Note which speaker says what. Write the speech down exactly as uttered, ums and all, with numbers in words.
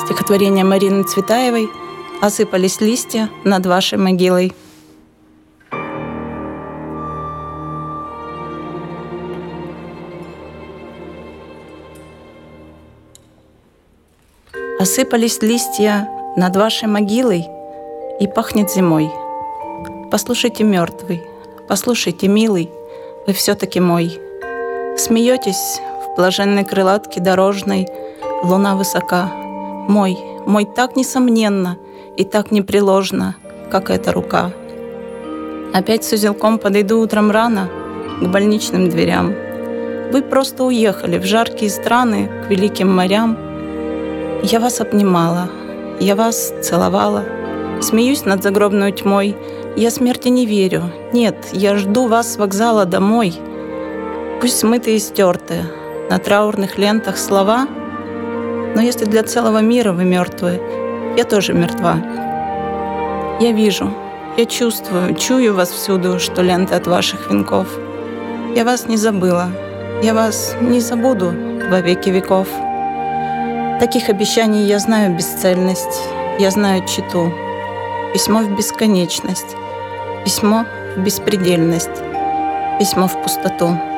Speaker 1: Стихотворение Марины Цветаевой «Осыпались листья над вашей могилой». Осыпались листья над вашей могилой, и пахнет зимой. Послушайте, мертвый, послушайте, милый, вы все-таки мой. Смеетесь в блаженной крылатке дорожной, луна высока. Мой, мой так несомненно и так непреложно, как эта рука. Опять с узелком подойду утром рано к больничным дверям. Вы просто уехали в жаркие страны к великим морям. Я вас обнимала, я вас целовала, смеюсь над загробной тьмой. Я смерти не верю, нет, я жду вас с вокзала домой. Пусть смытые и стертые на траурных лентах слова, но если для целого мира вы мертвые, я тоже мертва. Я вижу, я чувствую, чую вас всюду, что ленты от ваших венков. Я вас не забыла, я вас не забуду во веки веков. Таких обещаний я знаю бесцельность, я знаю тщету. Письмо в бесконечность, письмо в беспредельность, письмо в пустоту.